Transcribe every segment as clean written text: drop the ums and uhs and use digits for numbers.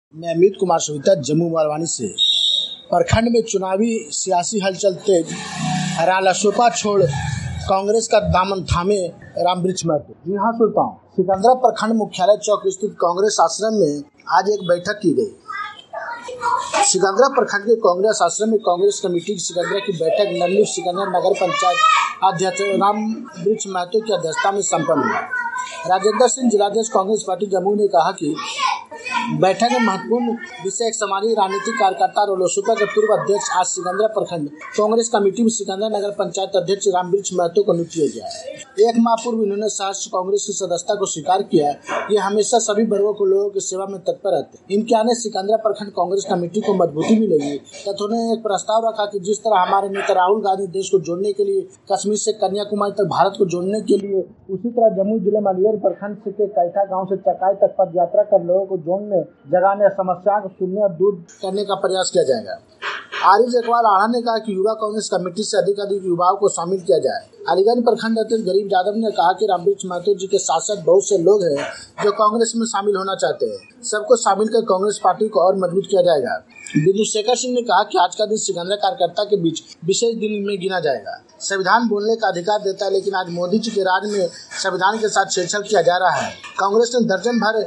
मैं अमित कुमार सोहिता जम्मू मलवानी से। प्रखंड में चुनावी सियासी हलचल तेज, रालोसपा छोड़ कांग्रेस का दामन थामे रामवृक्ष महतो। जी हाँ श्रोताओं, सिकंदरा प्रखंड मुख्यालय चौक स्थित कांग्रेस आश्रम में आज एक बैठक की गई। सिकंदरा प्रखंड के कांग्रेस आश्रम में कांग्रेस कमेटी की सिकंदरा की बैठक नवनियुक्त सिकंदरा नगर पंचायत अध्यक्ष रामवृक्ष महतो की अध्यक्षता में संपन्न हुआ। राजेंद्र सिंह, जिलाध्यक्ष कांग्रेस पार्टी जम्मू ने कहा कि बैठक में महत्वपूर्ण विषय सामाजिक राजनीतिक कार्यकर्ता रालोसपा के पूर्व अध्यक्ष आज सिकंदरा प्रखंड कांग्रेस कमेटी में सिकंदरा नगर पंचायत अध्यक्ष रामवृक्ष महतो को नियुक्त किया गया है। एक माह पूर्व इन्होंने सहर्ष कांग्रेस की सदस्यता को स्वीकार किया। ये हमेशा सभी वर्गों के लोगों की सेवा में तत्पर रहते हैं। इनके आने सिकंदरा प्रखंड कांग्रेस कमेटी को मजबूती मिलेगी तथा उन्होंने एक प्रस्ताव रखा कि जिस तरह हमारे नेता राहुल गांधी देश को जोड़ने के लिए कश्मीर से कन्याकुमारी तक भारत को जोड़ने के लिए, उसी तरह जम्मू जिले मलियर प्रखंड के कैथा गाँव से चकाई तक पद यात्रा कर लोगों को जोड़ने, जगाने, समस्याओं को सुनने और दूर करने का प्रयास किया जाएगा। आरिफ इकबाल आढ़ा ने कहा कि युवा कांग्रेस कमेटी से अधिक युवाओं को शामिल किया जाए। अलीगंज प्रखंड अध्यक्ष गरीब यादव ने कहा कि रामवृक्ष महतो जी के साथ साथ बहुत से लोग हैं जो कांग्रेस में शामिल होना चाहते हैं। सबको शामिल कर कांग्रेस पार्टी को और मजबूत किया जाएगा। विदुशेखर सिंह ने कहा कि आज का दिन सिकंदरा कार्यकर्ता के बीच विशेष दिन में गिना जाएगा। संविधान बोलने का अधिकार देता है, लेकिन आज मोदी जी के राज में संविधान के साथ छेड़छाड़ किया जा रहा है। कांग्रेस ने दर्जन भर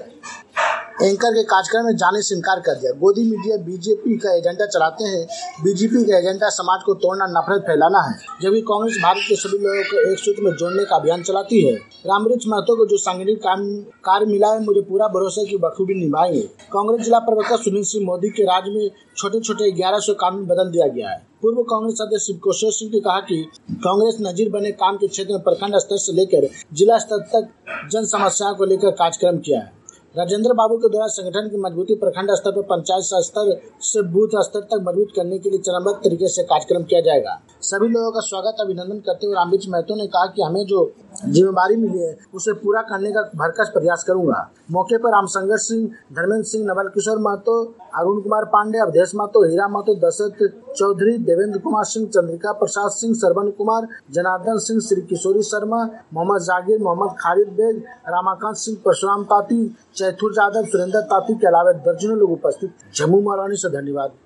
एंकर के कार्यक्रम में जाने से इनकार कर दिया। गोदी मीडिया बीजेपी का एजेंडा चलाते हैं। बीजेपी का एजेंडा समाज को तोड़ना, नफरत फैलाना है, जबकि कांग्रेस भारत के सभी लोगों को एक सूत्र में जोड़ने का अभियान चलाती है। रामवृक्ष महतो को जो सांगठनिक कार्य मिला है, मुझे पूरा भरोसा है कि बखूबी निभाएंगे। कांग्रेस जिला प्रवक्ता सुनील सिंह, मोदी के राज में छोटे छोटे 1100 कानून बदल दिया गया है। पूर्व कांग्रेस अध्यक्ष शिवकिशोर सिंह ने कहा कि कांग्रेस नजीर बने काम के क्षेत्र में प्रखंड स्तर से लेकर जिला स्तर तक जन समस्याओं को लेकर कार्यक्रम किया है। राजेंद्र बाबू के द्वारा संगठन की मजबूती प्रखंड स्तर पर पंचायत स्तर से बूथ स्तर तक मजबूत करने के लिए चरणबद्ध तरीके से कार्यक्रम किया जाएगा। सभी लोगों का स्वागत अभिनंदन करते हुए रामवृक्ष महतो ने कहा कि हमें जो जिम्मेदारी मिली है उसे पूरा करने का भरसक प्रयास करूंगा। मौके पर रामशंकर सिंह, धर्मेंद्र सिंह, नवल किशोर महतो, अरुण कुमार पांडे, अवधेश महतो, हीरा महतो, दशरथ चौधरी, देवेंद्र कुमार सिंह, चंद्रिका प्रसाद सिंह, श्रवण कुमार, जनार्दन सिंह, श्री किशोरी शर्मा, मोहम्मद जागिर, मोहम्मद खालिद बेग, रामाकांत सिंह, परशुराम ताती, चैथुर यादव, सुरेंद्र ताती के अलावा दर्जनों लोग उपस्थित। जम्मू मलवानी से धन्यवाद।